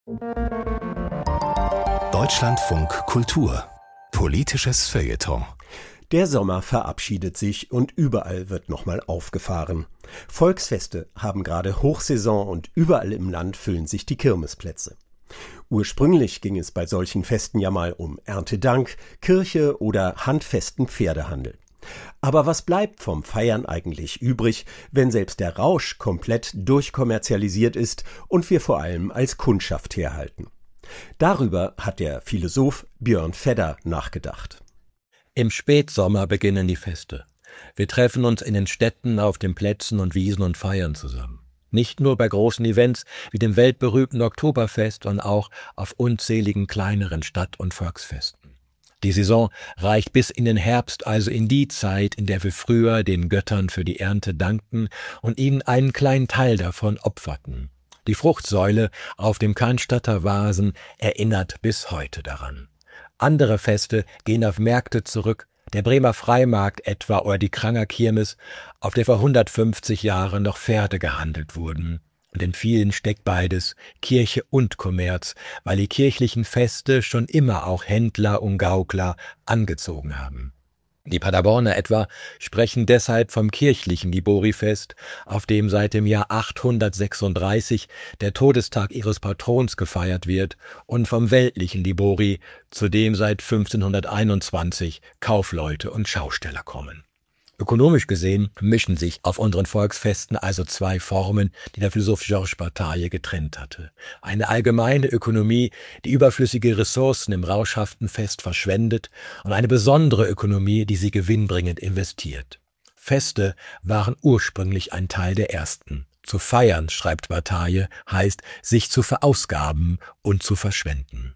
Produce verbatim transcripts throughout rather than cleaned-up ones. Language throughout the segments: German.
Deutschlandfunk Kultur. Politisches Feuilleton. Der Sommer verabschiedet sich und überall wird nochmal aufgefahren. Volksfeste haben gerade Hochsaison und überall im Land füllen sich die Kirmesplätze. Ursprünglich ging es bei solchen Festen ja mal um Erntedank, Kirche oder handfesten Pferdehandel. Aber was bleibt vom Feiern eigentlich übrig, wenn selbst der Rausch komplett durchkommerzialisiert ist und wir vor allem als Kundschaft herhalten? Darüber hat der Philosoph Björn Fedder nachgedacht. Im Spätsommer beginnen die Feste. Wir treffen uns in den Städten, auf den Plätzen und Wiesen und feiern zusammen. Nicht nur bei großen Events wie dem weltberühmten Oktoberfest, sondern auch auf unzähligen kleineren Stadt- und Volksfesten. Die Saison reicht bis in den Herbst, also in die Zeit, in der wir früher den Göttern für die Ernte dankten und ihnen einen kleinen Teil davon opferten. Die Fruchtsäule auf dem Cannstatter Vasen erinnert bis heute daran. Andere Feste gehen auf Märkte zurück, der Bremer Freimarkt etwa oder die Kranger Kirmes, auf der vor hundertfünfzig Jahren noch Pferde gehandelt wurden. Und in vielen steckt beides, Kirche und Kommerz, weil die kirchlichen Feste schon immer auch Händler und Gaukler angezogen haben. Die Paderborner etwa sprechen deshalb vom kirchlichen Liborifest, auf dem seit dem Jahr achthundertsechsunddreißig der Todestag ihres Patrons gefeiert wird, und vom weltlichen Libori, zu dem seit fünfzehnhunderteinundzwanzig Kaufleute und Schausteller kommen. Ökonomisch gesehen mischen sich auf unseren Volksfesten also zwei Formen, die der Philosoph Georges Bataille getrennt hatte. Eine allgemeine Ökonomie, die überflüssige Ressourcen im rauschhaften Fest verschwendet, und eine besondere Ökonomie, die sie gewinnbringend investiert. Feste waren ursprünglich ein Teil der ersten. Zu feiern, schreibt Bataille, heißt, sich zu verausgaben und zu verschwenden.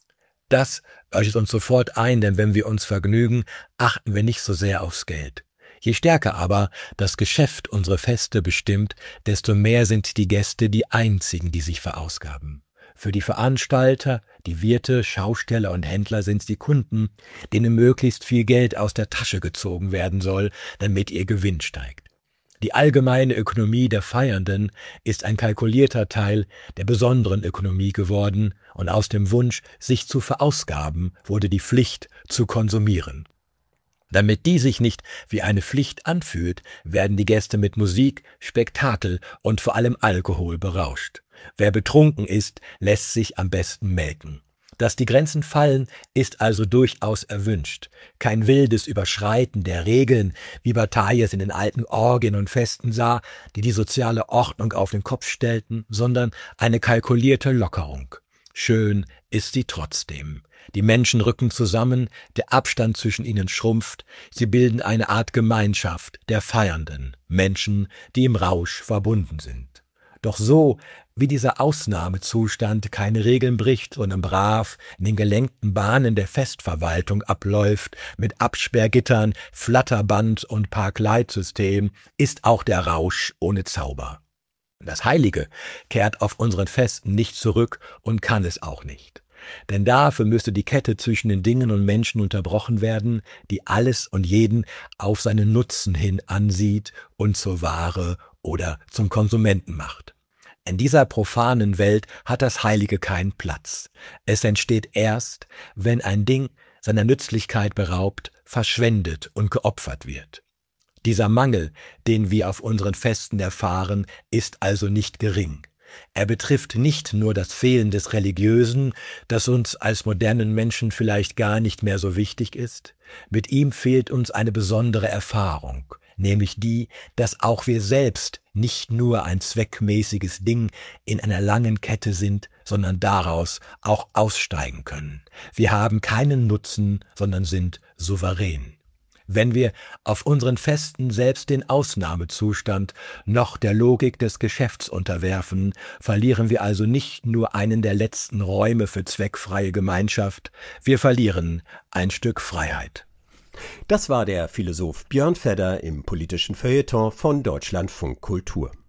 Das leuchtet uns sofort ein, denn wenn wir uns vergnügen, achten wir nicht so sehr aufs Geld. Je stärker aber das Geschäft unsere Feste bestimmt, desto mehr sind die Gäste die einzigen, die sich verausgaben. Für die Veranstalter, die Wirte, Schausteller und Händler sind es die Kunden, denen möglichst viel Geld aus der Tasche gezogen werden soll, damit ihr Gewinn steigt. Die allgemeine Ökonomie der Feiernden ist ein kalkulierter Teil der besonderen Ökonomie geworden, und aus dem Wunsch, sich zu verausgaben, wurde die Pflicht zu konsumieren. Damit die sich nicht wie eine Pflicht anfühlt, werden die Gäste mit Musik, Spektakel und vor allem Alkohol berauscht. Wer betrunken ist, lässt sich am besten melken. Dass die Grenzen fallen, ist also durchaus erwünscht. Kein wildes Überschreiten der Regeln, wie Bataille es in den alten Orgien und Festen sah, die die soziale Ordnung auf den Kopf stellten, sondern eine kalkulierte Lockerung. Schön ist sie trotzdem. Die Menschen rücken zusammen, der Abstand zwischen ihnen schrumpft, sie bilden eine Art Gemeinschaft der Feiernden, Menschen, die im Rausch verbunden sind. Doch so, wie dieser Ausnahmezustand keine Regeln bricht, sondern brav in den gelenkten Bahnen der Festverwaltung abläuft, mit Absperrgittern, Flatterband und Parkleitsystem, ist auch der Rausch ohne Zauber. Das Heilige kehrt auf unseren Festen nicht zurück und kann es auch nicht. Denn dafür müsste die Kette zwischen den Dingen und Menschen unterbrochen werden, die alles und jeden auf seinen Nutzen hin ansieht und zur Ware oder zum Konsumenten macht. In dieser profanen Welt hat das Heilige keinen Platz. Es entsteht erst, wenn ein Ding seiner Nützlichkeit beraubt, verschwendet und geopfert wird. Dieser Mangel, den wir auf unseren Festen erfahren, ist also nicht gering. Er betrifft nicht nur das Fehlen des Religiösen, das uns als modernen Menschen vielleicht gar nicht mehr so wichtig ist. Mit ihm fehlt uns eine besondere Erfahrung, nämlich die, dass auch wir selbst nicht nur ein zweckmäßiges Ding in einer langen Kette sind, sondern daraus auch aussteigen können. Wir haben keinen Nutzen, sondern sind souverän. Wenn wir auf unseren Festen selbst den Ausnahmezustand noch der Logik des Geschäfts unterwerfen, verlieren wir also nicht nur einen der letzten Räume für zweckfreie Gemeinschaft, wir verlieren ein Stück Freiheit. Das war der Philosoph Björn Fedder im politischen Feuilleton von Deutschlandfunk Kultur.